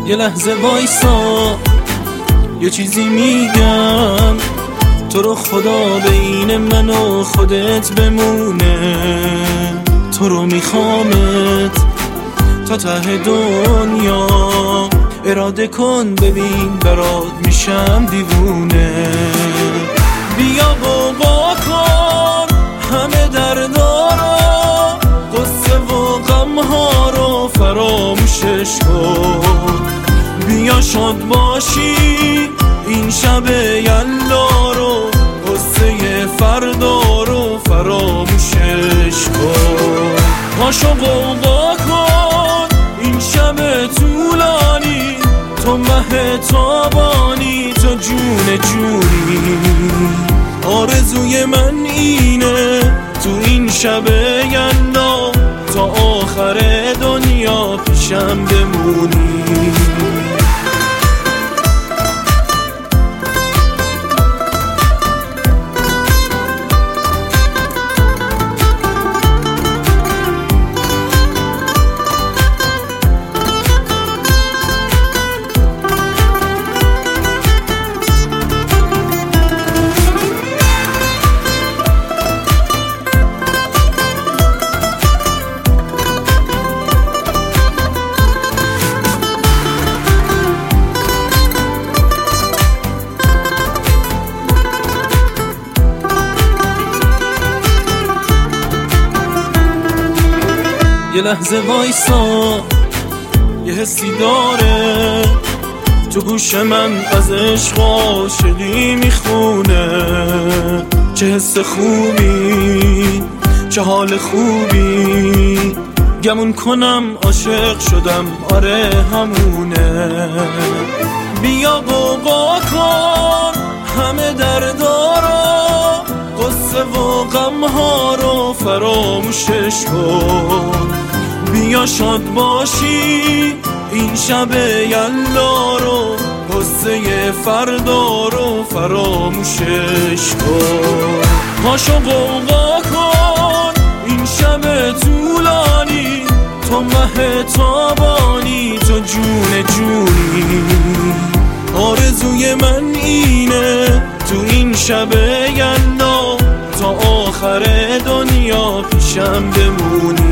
یه لحظه وایسا، یه چیزی میگم، تو رو خدا بین من و خودت بمونه. تو رو میخوامت تا ته دنیا، اراده کن ببین برات میشم دیوونه. بیا بابا کن همه دردارا، قصه و غمها رو فراموشش کن. بیا شاد باشی این شب یلا رو، قصه فردا رو فراموشش کن. پاشو قوقا کن این شب طولانی، تو مه تابانی، تو جون جونی. آرزوی من اینه تو این شب یلا، تا آخر دنیا پیشم بمونی. یه لحظه وایسا، یه حسی داره تو گوش من از عشق عاشقی میخونه. چه حس خوبی، چه حال خوبی، گمون کنم عاشق شدم، آره همونه. بیا قوقا کن همه دردارا، قصه و غمها رو فراموشش کن. بیا شاد باشی این شب یلا رو، قصه فردا رو فراموشش کن. پاشو قوقا کن این شب طولانی، تو مه تابانی، تو جون جونی. آرزوی من اینه تو این شب یلا، تا آخر دنیا پیشم بمونی.